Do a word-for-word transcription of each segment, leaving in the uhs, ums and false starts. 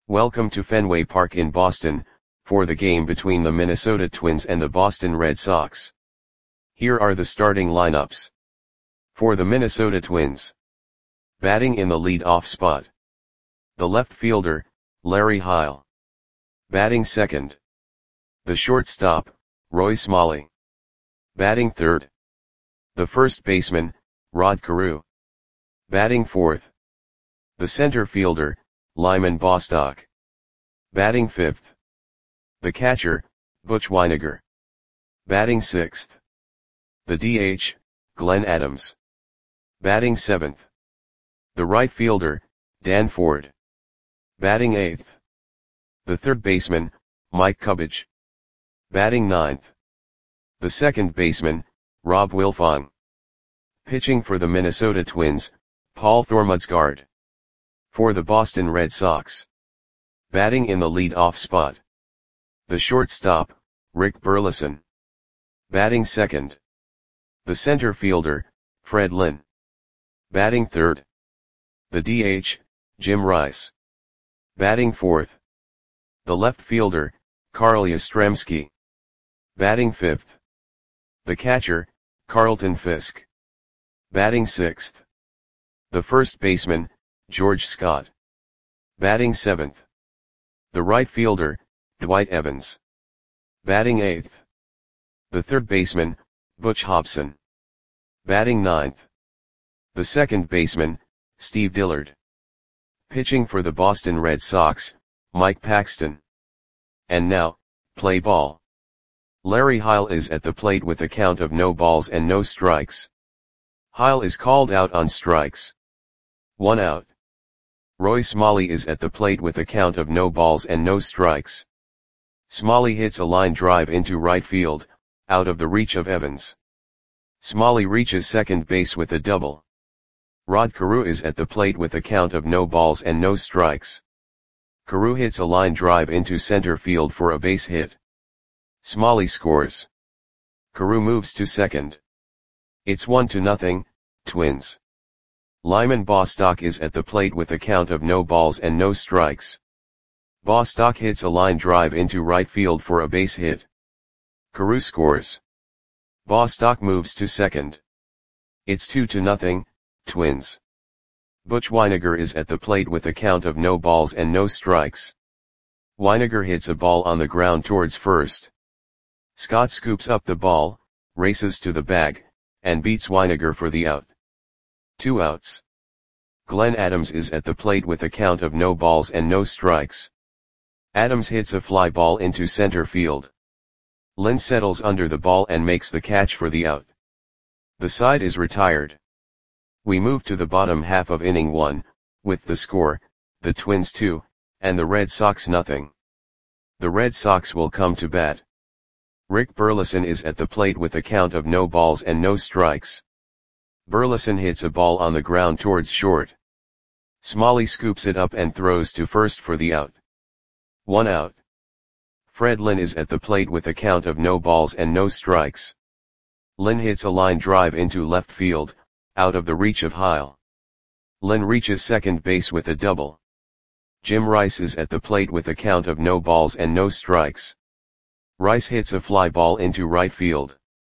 Welcome to Fenway Park in Boston, for the game between the Minnesota Twins and the Boston Red Sox. Here are the starting lineups. For the Minnesota Twins. Batting in the lead-off spot. The left fielder, Larry Heil. Batting second. The shortstop, Roy Smalley. Batting third. The first baseman, Rod Carew. Batting fourth. The center fielder, Lyman Bostock. Batting fifth. The catcher, Butch Wynegar. Batting sixth. The D H, Glenn Adams. Batting seventh. The right fielder, Dan Ford. Batting eighth. The third baseman, Mike Cubbage. Batting ninth. The second baseman, Rob Wilfong. Pitching for the Minnesota Twins, Paul Thormudsgaard. For the Boston Red Sox. Batting in the lead-off spot. The shortstop, Rick Burleson. Batting second. The center fielder, Fred Lynn. Batting third. The D H, Jim Rice. Batting fourth. The left fielder, Carl Yastrzemski. Batting fifth. The catcher, Carlton Fisk. Batting sixth. The first baseman, George Scott. Batting seventh. The right fielder, Dwight Evans. Batting eighth. The third baseman, Butch Hobson. Batting ninth. The second baseman, Steve Dillard. Pitching for the Boston Red Sox, Mike Paxton. And now, play ball. Larry Heil is at the plate with a count of no balls and no strikes. Heil is called out on strikes. One out. Roy Smalley is at the plate with a count of no balls and no strikes. Smalley hits a line drive into right field, out of the reach of Evans. Smalley reaches second base with a double. Rod Carew is at the plate with a count of no balls and no strikes. Carew hits a line drive into center field for a base hit. Smalley scores. Carew moves to second. It's one to nothing, Twins. Lyman Bostock is at the plate with a count of no balls and no strikes. Bostock hits a line drive into right field for a base hit. Carew scores. Bostock moves to second. It's two to nothing, Twins. Butch Wynegar is at the plate with a count of no balls and no strikes. Wynegar hits a ball on the ground towards first. Scott scoops up the ball, races to the bag, and beats Wynegar for the out. Two outs. Glenn Adams is at the plate with a count of no balls and no strikes. Adams hits a fly ball into center field. Lynn settles under the ball and makes the catch for the out. The side is retired. We move to the bottom half of inning one, with the score, the Twins two, and the Red Sox nothing. The Red Sox will come to bat. Rick Burleson is at the plate with a count of no balls and no strikes. Burleson hits a ball on the ground towards short. Smalley scoops it up and throws to first for the out. One out. Fred Lynn is at the plate with a count of no balls and no strikes. Lynn hits a line drive into left field, out of the reach of Heil. Lynn reaches second base with a double. Jim Rice is at the plate with a count of no balls and no strikes. Rice hits a fly ball into right field.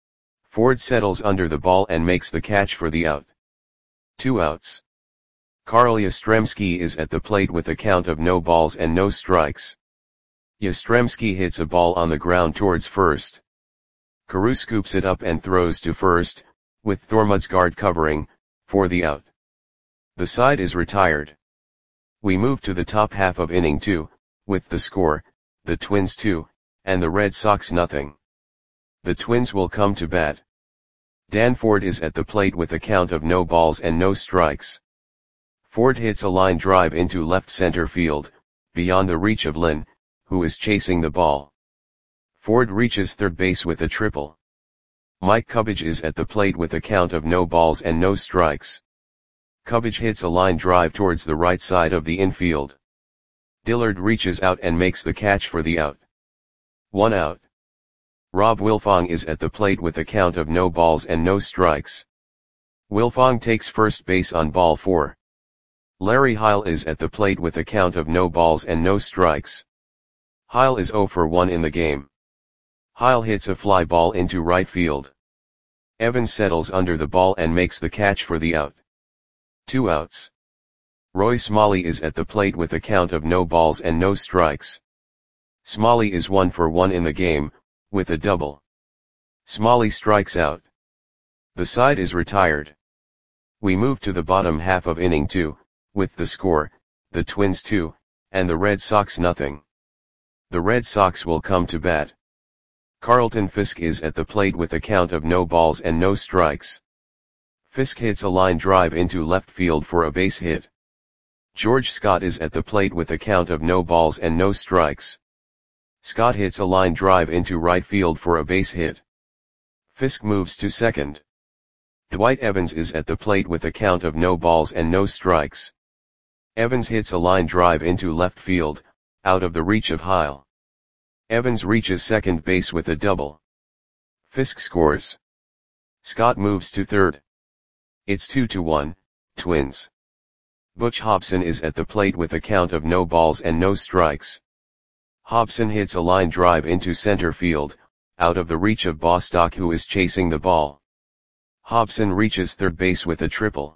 Ford settles under the ball and makes the catch for the out. Two outs. Carl Yastrzemski is at the plate with a count of no balls and no strikes. Yastrzemski hits a ball on the ground towards first. Carew scoops it up and throws to first, with Thormudsgaard covering, for the out. The side is retired. We move to the top half of inning two, with the score, the Twins two, and the Red Sox nothing. The Twins will come to bat. Dan Ford is at the plate with a count of no balls and no strikes. Ford hits a line drive into left center field, beyond the reach of Lynn, who is chasing the ball. Ford reaches third base with a triple. Mike Cubbage is at the plate with a count of no balls and no strikes. Cubbage hits a line drive towards the right side of the infield. Dillard reaches out and makes the catch for the out. One out. Rob Wilfong is at the plate with a count of no balls and no strikes. Wilfong takes first base on ball four. Larry Heil is at the plate with a count of no balls and no strikes. Heil is zero for one in the game. Heil hits a fly ball into right field. Evans settles under the ball and makes the catch for the out. Two outs. Roy Smalley is at the plate with a count of no balls and no strikes. Smalley is one for one in the game, with a double. Smalley strikes out. The side is retired. We move to the bottom half of inning two, with the score, the Twins two, and the Red Sox nothing. The Red Sox will come to bat. Carlton Fisk is at the plate with a count of no balls and no strikes. Fisk hits a line drive into left field for a base hit. George Scott is at the plate with a count of no balls and no strikes. Scott hits a line drive into right field for a base hit. Fisk moves to second. Dwight Evans is at the plate with a count of no balls and no strikes. Evans hits a line drive into left field, out of the reach of Heil. Evans reaches second base with a double. Fisk scores. Scott moves to third. It's two to one, Twins. Butch Hobson is at the plate with a count of no balls and no strikes. Hobson hits a line drive into center field, out of the reach of Bostock, who is chasing the ball. Hobson reaches third base with a triple.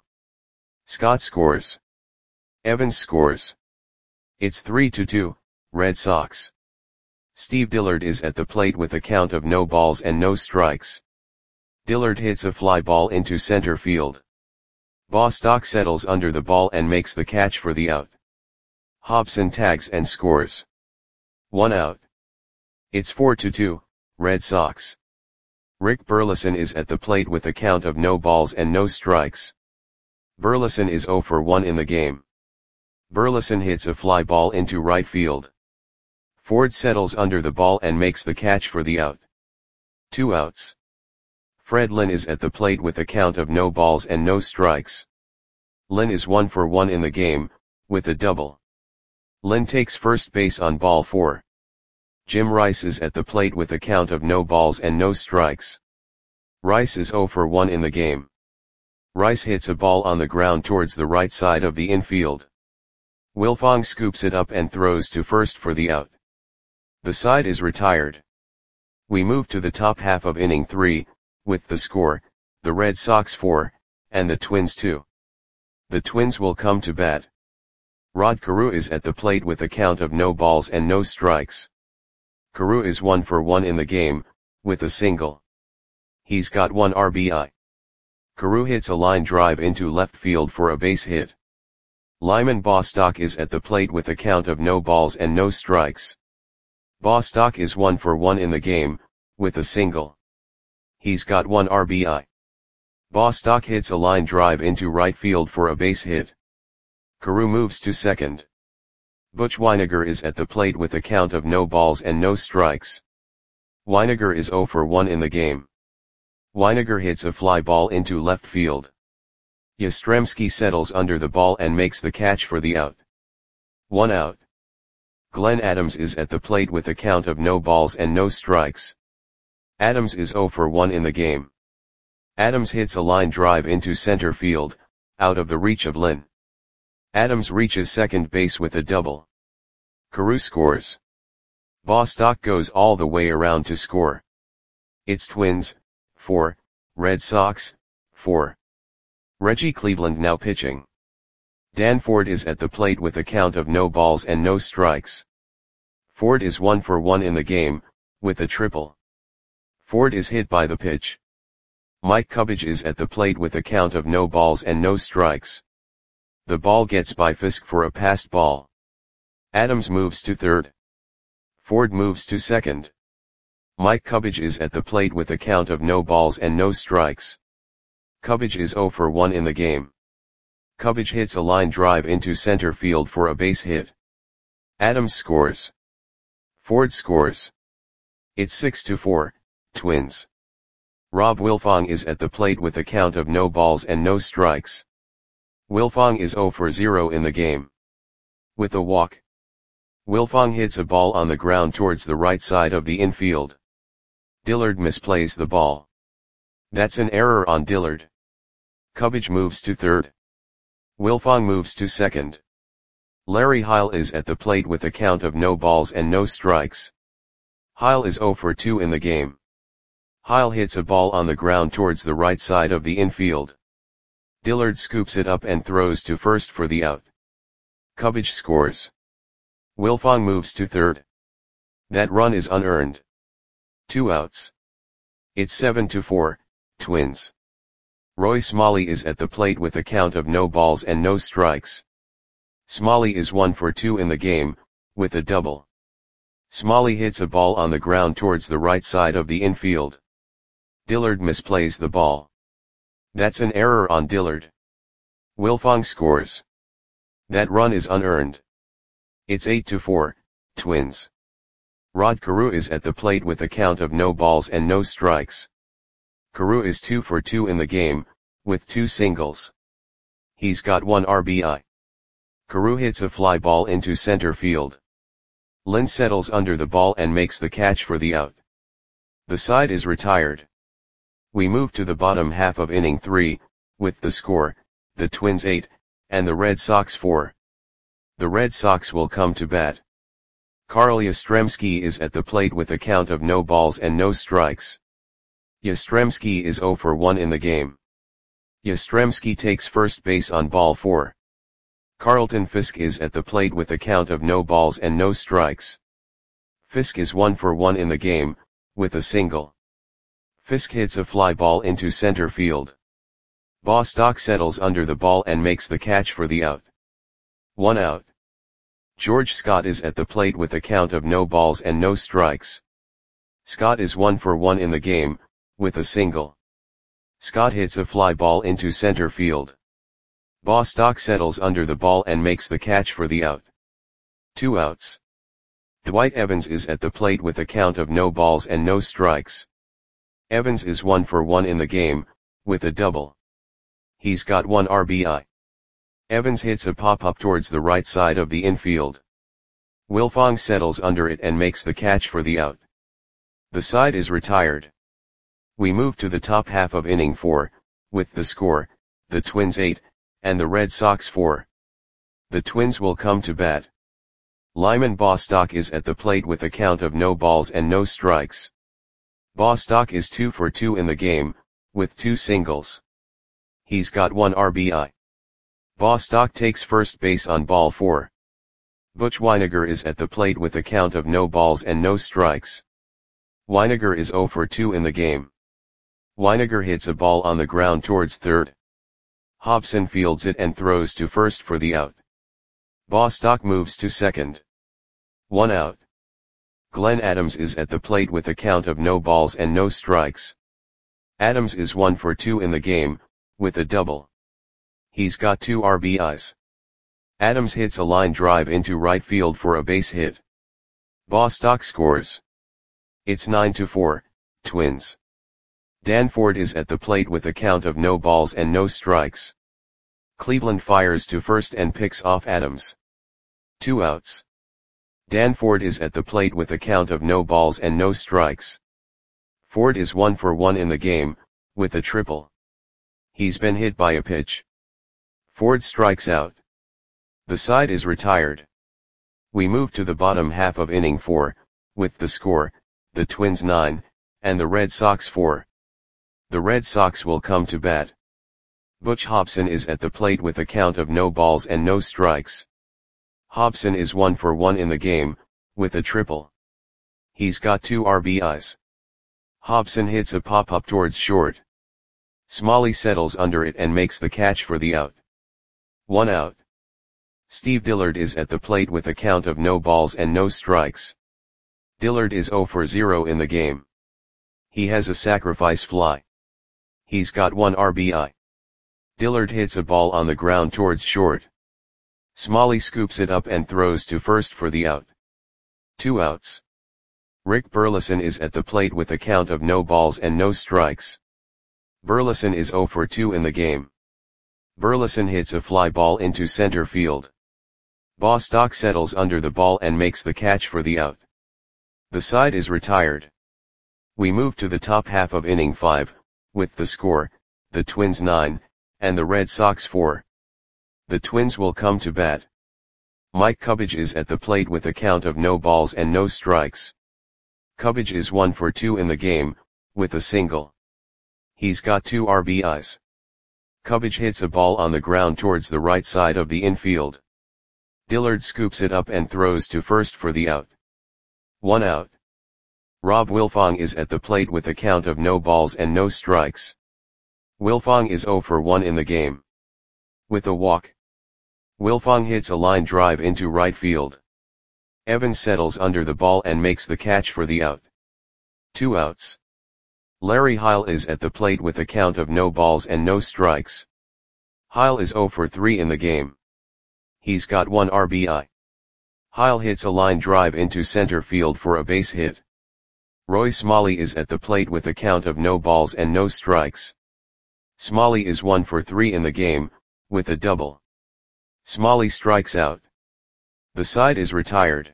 Scott scores. Evans scores. It's three to two, Red Sox. Steve Dillard is at the plate with a count of no balls and no strikes. Dillard hits a fly ball into center field. Bostock settles under the ball and makes the catch for the out. Hobson tags and scores. One out. It's four to two, Red Sox. Rick Burleson is at the plate with a count of no balls and no strikes. Burleson is zero for one in the game. Burleson hits a fly ball into right field. Ford settles under the ball and makes the catch for the out. Two outs. Fred Lynn is at the plate with a count of no balls and no strikes. Lynn is one for one in the game, with a double. Lynn takes first base on ball four. Jim Rice is at the plate with a count of no balls and no strikes. Rice is zero for one in the game. Rice hits a ball on the ground towards the right side of the infield. Wilfong scoops it up and throws to first for the out. The side is retired. We move to the top half of inning three, with the score, the Red Sox four, and the Twins two. The Twins will come to bat. Rod Carew is at the plate with a count of no balls and no strikes. Carew is one for one in the game, with a single. He's got one R B I. Carew hits a line drive into left field for a base hit. Lyman Bostock is at the plate with a count of no balls and no strikes. Bostock is one for one in the game, with a single. He's got one R B I. Bostock hits a line drive into right field for a base hit. Carew moves to second. Butch Weiniger is at the plate with a count of no balls and no strikes. Weiniger is zero for one in the game. Weiniger hits a fly ball into left field. Yastrzemski settles under the ball and makes the catch for the out. One out. Glenn Adams is at the plate with a count of no balls and no strikes. Adams is zero for one in the game. Adams hits a line drive into center field, out of the reach of Lynn. Adams reaches second base with a double. Carew scores. Bostock goes all the way around to score. It's Twins, four, Red Sox, four. Reggie Cleveland now pitching. Dan Ford is at the plate with a count of no balls and no strikes. Ford is one for one in the game, with a triple. Ford is hit by the pitch. Mike Cubbage is at the plate with a count of no balls and no strikes. The ball gets by Fisk for a passed ball. Adams moves to third. Ford moves to second. Mike Cubbage is at the plate with a count of no balls and no strikes. Cubbage is zero for one in the game. Cubbage hits a line drive into center field for a base hit. Adams scores. Ford scores. It's six to four, Twins. Rob Wilfong is at the plate with a count of no balls and no strikes. Wilfong is zero for zero in the game. With a walk. Wilfong hits a ball on the ground towards the right side of the infield. Dillard misplays the ball. That's an error on Dillard. Cubbage moves to third. Wilfong moves to second. Larry Heil is at the plate with a count of no balls and no strikes. Heil is zero for two in the game. Heil hits a ball on the ground towards the right side of the infield. Dillard scoops it up and throws to first for the out. Kubbage scores. Wilfong moves to third. That run is unearned. Two outs. It's seven to four, Twins. Roy Smalley is at the plate with a count of no balls and no strikes. Smalley is one for two in the game, with a double. Smalley hits a ball on the ground towards the right side of the infield. Dillard misplays the ball. That's an error on Dillard. Wilfong scores. That run is unearned. It's eight to four, Twins. Rod Carew is at the plate with a count of no balls and no strikes. Carew is two for two in the game, with two singles. He's got one R B I. Carew hits a fly ball into center field. Lynn settles under the ball and makes the catch for the out. The side is retired. We move to the bottom half of inning three, with the score, the Twins eight, and the Red Sox four. The Red Sox will come to bat. Carl Yastrzemski is at the plate with a count of no balls and no strikes. Yastrzemski is zero for one in the game. Yastrzemski takes first base on ball four. Carlton Fisk is at the plate with a count of no balls and no strikes. Fisk is one for one in the game, with a single. Fisk hits a fly ball into center field. Bostock settles under the ball and makes the catch for the out. One out. George Scott is at the plate with a count of no balls and no strikes. Scott is one for one in the game, with a single. Scott hits a fly ball into center field. Bostock settles under the ball and makes the catch for the out. Two outs. Dwight Evans is at the plate with a count of no balls and no strikes. Evans is one for one in the game, with a double. He's got one R B I. Evans hits a pop-up towards the right side of the infield. Wilfong settles under it and makes the catch for the out. The side is retired. We move to the top half of inning four, with the score, the Twins eight, and the Red Sox four. The Twins will come to bat. Lyman Bostock is at the plate with a count of no balls and no strikes. Bostock is two for two in the game, with two singles. He's got one R B I. Bostock takes first base on ball four. Butch Wynegar is at the plate with a count of no balls and no strikes. Wynegar is zero for two in the game. Wynegar hits a ball on the ground towards third. Hobson fields it and throws to first for the out. Bostock moves to second. One out. Glenn Adams is at the plate with a count of no balls and no strikes. Adams is one for two in the game, with a double. He's got two R B Is. Adams hits a line drive into right field for a base hit. Bostock scores. It's nine to four, Twins. Dan Ford is at the plate with a count of no balls and no strikes. Cleveland fires to first and picks off Adams. Two outs. Dan Ford is at the plate with a count of no balls and no strikes. Ford is one for one in the game, with a triple. He's been hit by a pitch. Ford strikes out. The side is retired. We move to the bottom half of inning four, with the score, the Twins nine, and the Red Sox four. The Red Sox will come to bat. Butch Hobson is at the plate with a count of no balls and no strikes. Hobson is one for one in the game, with a triple. He's got two R B Is. Hobson hits a pop-up towards short. Smalley settles under it and makes the catch for the out. One out. Steve Dillard is at the plate with a count of no balls and no strikes. Dillard is zero for zero in the game. He has a sacrifice fly. He's got one R B I. Dillard hits a ball on the ground towards short. Smalley scoops it up and throws to first for the out. Two outs. Rick Burleson is at the plate with a count of no balls and no strikes. Burleson is zero for two in the game. Burleson hits a fly ball into center field. Bostock settles under the ball and makes the catch for the out. The side is retired. We move to the top half of inning five, with the score, the Twins nine, and the Red Sox four. The Twins will come to bat. Mike Cubbage is at the plate with a count of no balls and no strikes. Cubbage is one for two in the game, with a single. He's got two R B Is. Cubbage hits a ball on the ground towards the right side of the infield. Dillard scoops it up and throws to first for the out. One out. Rob Wilfong is at the plate with a count of no balls and no strikes. Wilfong is zero for one in the game. With a walk. Wilfong hits a line drive into right field. Evans settles under the ball and makes the catch for the out. Two outs. Larry Heil is at the plate with a count of no balls and no strikes. Heil is zero for three in the game. He's got one R B I. Heil hits a line drive into center field for a base hit. Roy Smalley is at the plate with a count of no balls and no strikes. Smalley is one for three in the game, with a double. Smalley strikes out. The side is retired.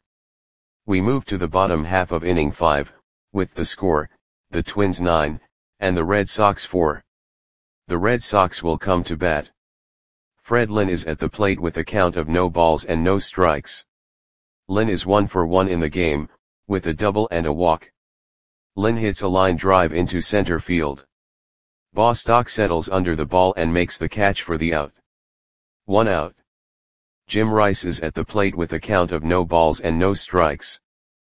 We move to the bottom half of inning five, with the score, the Twins nine, and the Red Sox four. The Red Sox will come to bat. Fred Lynn is at the plate with a count of no balls and no strikes. Lynn is one for one in the game, with a double and a walk. Lynn hits a line drive into center field. Bostock settles under the ball and makes the catch for the out. One out. Jim Rice is at the plate with a count of no balls and no strikes.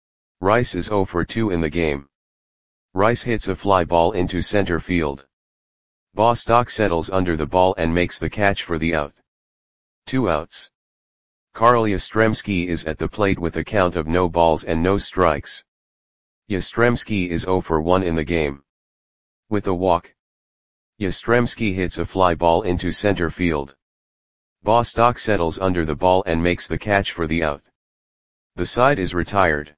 Rice is zero for two in the game. Rice hits a fly ball into center field. Bostock settles under the ball and makes the catch for the out. Two outs. Carl Yastrzemski is at the plate with a count of no balls and no strikes. Yastrzemski is zero for one in the game. With a walk. Yastrzemski hits a fly ball into center field. Bostock settles under the ball and makes the catch for the out. The side is retired.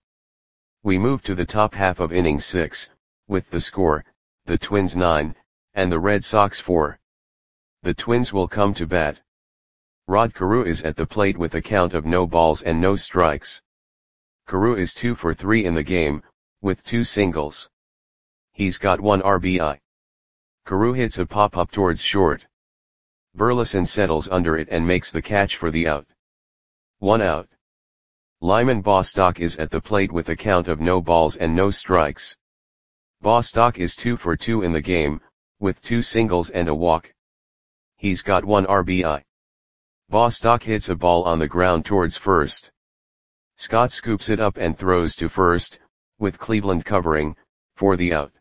We move to the top half of inning six, with the score, the Twins nine, and the Red Sox four. The Twins will come to bat. Rod Carew is at the plate with a count of no balls and no strikes. Carew is two for three in the game, with two singles. He's got one R B I. Carew hits a pop-up towards short. Burleson settles under it and makes the catch for the out. One out. Lyman Bostock is at the plate with a count of no balls and no strikes. Bostock is two for two in the game, with two singles and a walk. He's got one R B I. Bostock hits a ball on the ground towards first. Scott scoops it up and throws to first, with Cleveland covering, for the out.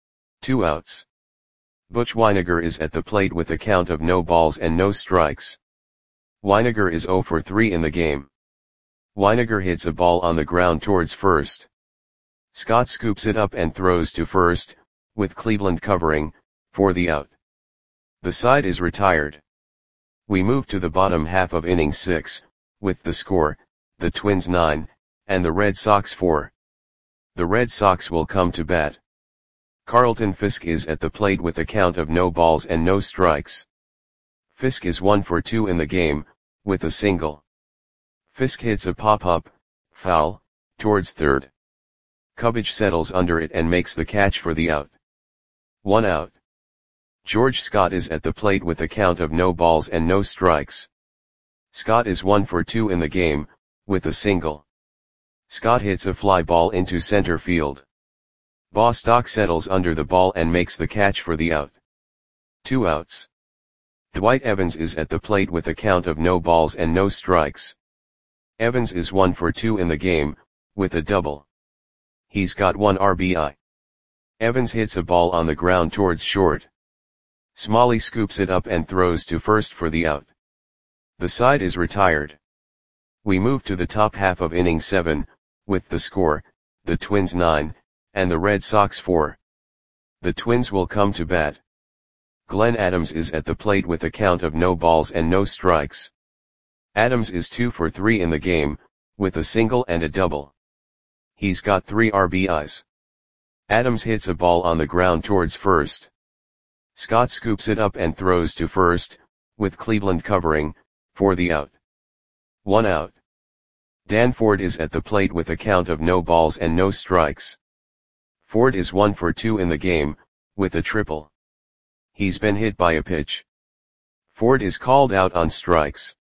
Two outs. Butch Wynegar is at the plate with a count of no balls and no strikes. Wynegar is zero for three in the game. Wynegar hits a ball on the ground towards first. Scott scoops it up and throws to first, with Cleveland covering, for the out. The side is retired. We move to the bottom half of inning six, with the score, the Twins nine, and the Red Sox four. The Red Sox will come to bat. Carlton Fisk is at the plate with a count of no balls and no strikes. Fisk is one for two in the game, with a single. Fisk hits a pop-up, foul, towards third. Cubbage settles under it and makes the catch for the out. One out. George Scott is at the plate with a count of no balls and no strikes. Scott is one for two in the game, with a single. Scott hits a fly ball into center field. Bostock settles under the ball and makes the catch for the out. Two outs. Dwight Evans is at the plate with a count of no balls and no strikes. Evans is one for two in the game, with a double. He's got one R B I. Evans hits a ball on the ground towards short. Smalley scoops it up and throws to first for the out. The side is retired. We move to the top half of inning seven, with the score, the Twins nine, and the Red Sox four. The Twins will come to bat. Glenn Adams is at the plate with a count of no balls and no strikes. Adams is two for three in the game, with a single and a double. He's got three R B Is. Adams hits a ball on the ground towards first. Scott scoops it up and throws to first, with Cleveland covering, for the out. One out. Dan Ford is at the plate with a count of no balls and no strikes. Ford is one for two in the game, with a triple. He's been hit by a pitch. Ford is called out on strikes.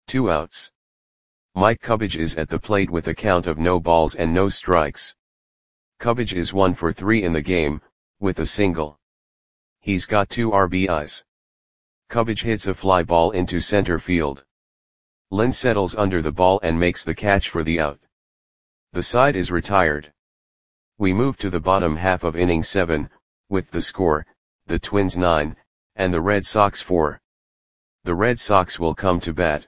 Two outs. Mike Cubbage is at the plate with a count of no balls and no strikes. Cubbage is one for three in the game, with a single. He's got two R B Is. Cubbage hits a fly ball into center field. Lynn settles under the ball and makes the catch for the out. The side is retired. We move to the bottom half of inning seven, with the score, the Twins nine, and the Red Sox four. The Red Sox will come to bat.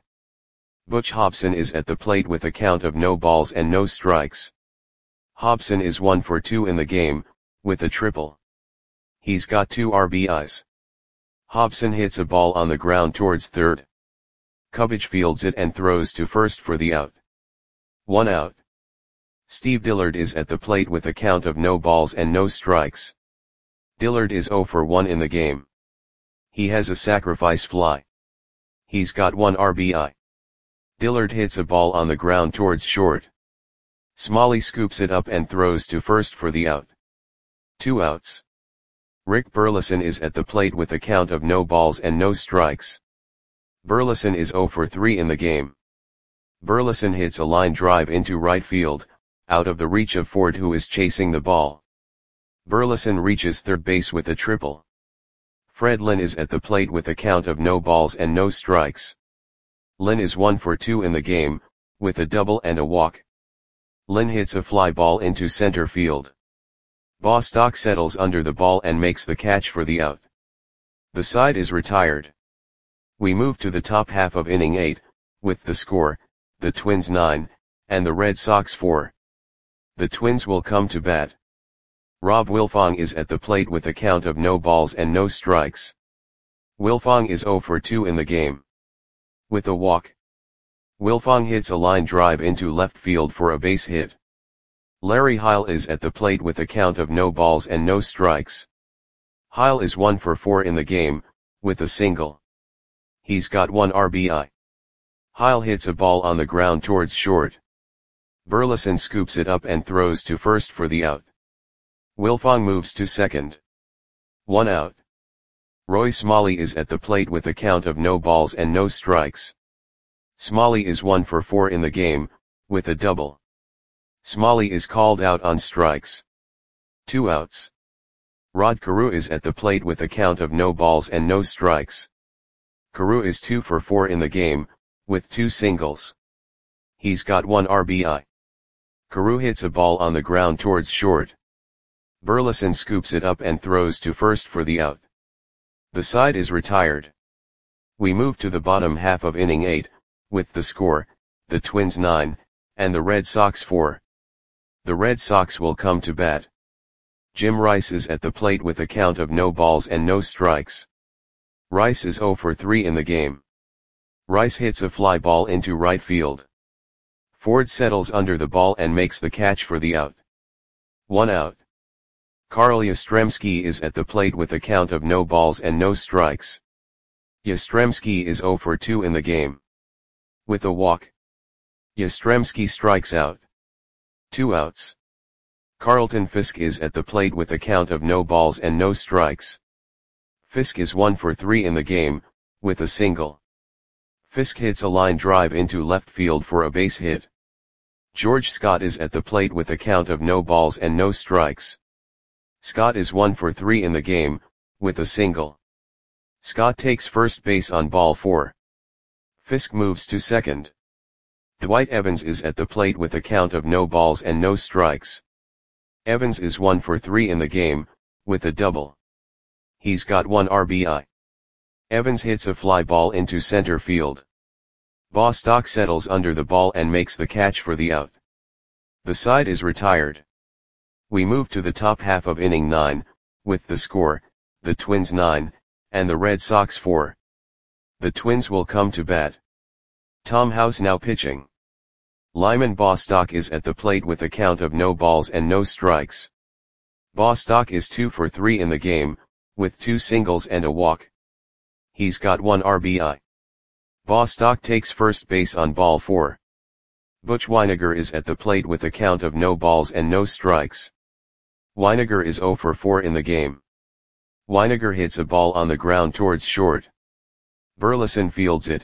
Butch Hobson is at the plate with a count of no balls and no strikes. Hobson is one for two in the game, with a triple. He's got two R B Is. Hobson hits a ball on the ground towards third. Cubbage fields it and throws to first for the out. One out. Steve Dillard is at the plate with a count of no balls and no strikes. Dillard is zero for one in the game. He has a sacrifice fly. He's got one R B I. Dillard hits a ball on the ground towards short. Smalley scoops it up and throws to first for the out. Two outs. Rick Burleson is at the plate with a count of no balls and no strikes. Burleson is zero for three in the game. Burleson hits a line drive into right field, out of the reach of Ford, who is chasing the ball. Burleson reaches third base with a triple. Fred Lynn is at the plate with a count of no balls and no strikes. Lynn is one for two in the game, with a double and a walk. Lynn hits a fly ball into center field. Bostock settles under the ball and makes the catch for the out. The side is retired. We move to the top half of inning eight, with the score, the Twins nine, and the Red Sox four. The Twins will come to bat. Rob Wilfong is at the plate with a count of no balls and no strikes. Wilfong is zero for two in the game. With a walk. Wilfong hits a line drive into left field for a base hit. Larry Heil is at the plate with a count of no balls and no strikes. Heil is one for four in the game, with a single. He's got one R B I. Heil hits a ball on the ground towards short. Burleson scoops it up and throws to first for the out. Wilfong moves to second. One out. Roy Smalley is at the plate with a count of no balls and no strikes. Smalley is one for four in the game, with a double. Smalley is called out on strikes. Two outs. Rod Carew is at the plate with a count of no balls and no strikes. Carew is two for four in the game, with two singles. He's got one R B I. Carew hits a ball on the ground towards short. Burleson scoops it up and throws to first for the out. The side is retired. We move to the bottom half of inning eight, with the score, the Twins nine, and the Red Sox four. The Red Sox will come to bat. Jim Rice is at the plate with a count of no balls and no strikes. Rice is zero for three in the game. Rice hits a fly ball into right field. Ford settles under the ball and makes the catch for the out. One out. Carl Yastrzemski is at the plate with a count of no balls and no strikes. Yastrzemski is zero for two in the game. With a walk. Yastrzemski strikes out. Two outs. Carlton Fisk is at the plate with a count of no balls and no strikes. Fisk is one for three in the game, with a single. Fisk hits a line drive into left field for a base hit. George Scott is at the plate with a count of no balls and no strikes. Scott is one for three in the game, with a single. Scott takes first base on ball four. Fisk moves to second. Dwight Evans is at the plate with a count of no balls and no strikes. Evans is one for three in the game, with a double. He's got one R B I. Evans hits a fly ball into center field. Bostock settles under the ball and makes the catch for the out. The side is retired. We move to the top half of inning nine, with the score, the Twins nine, and the Red Sox four. The Twins will come to bat. Tom House now pitching. Lyman Bostock is at the plate with a count of no balls and no strikes. Bostock is two for three in the game, with two singles and a walk. He's got one R B I. Bostock takes first base on ball four. Butch Weiniger is at the plate with a count of no balls and no strikes. Weiniger is zero for four in the game. Weiniger hits a ball on the ground towards short. Burleson fields it,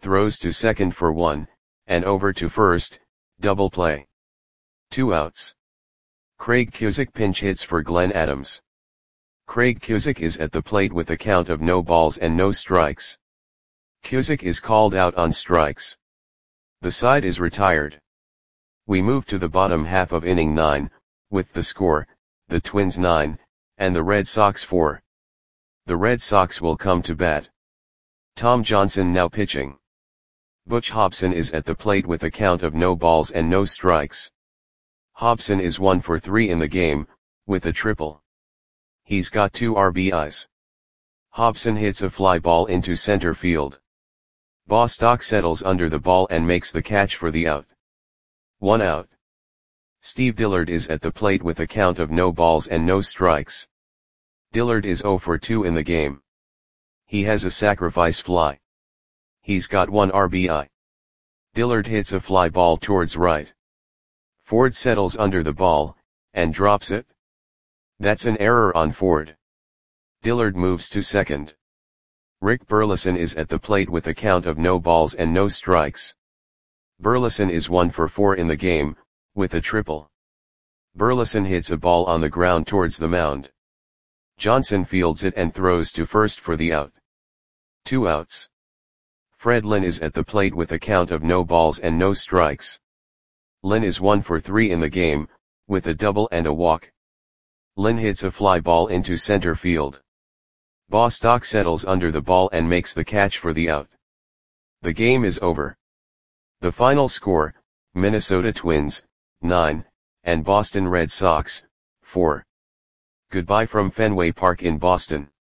throws to second for one, and over to first, double play. Two outs. Craig Cusick pinch hits for Glenn Adams. Craig Cusick is at the plate with a count of no balls and no strikes. Cusick is called out on strikes. The side is retired. We move to the bottom half of inning nine, with the score, the Twins nine, and the Red Sox four. The Red Sox will come to bat. Tom Johnson now pitching. Butch Hobson is at the plate with a count of no balls and no strikes. Hobson is one for three in the game, with a triple. He's got two R B Is. Hobson hits a fly ball into center field. Bostock settles under the ball and makes the catch for the out. One out. Steve Dillard is at the plate with a count of no balls and no strikes. Dillard is zero for two in the game. He has a sacrifice fly. He's got one R B I. Dillard hits a fly ball towards right. Ford settles under the ball, and drops it. That's an error on Ford. Dillard moves to second. Rick Burleson is at the plate with a count of no balls and no strikes. Burleson is one for four in the game, with a triple. Burleson hits a ball on the ground towards the mound. Johnson fields it and throws to first for the out. Two outs. Fred Lynn is at the plate with a count of no balls and no strikes. Lynn is one for three in the game, with a double and a walk. Lynn hits a fly ball into center field. Bostock settles under the ball and makes the catch for the out. The game is over. The final score, Minnesota Twins, nine, and Boston Red Sox, four. Goodbye from Fenway Park in Boston.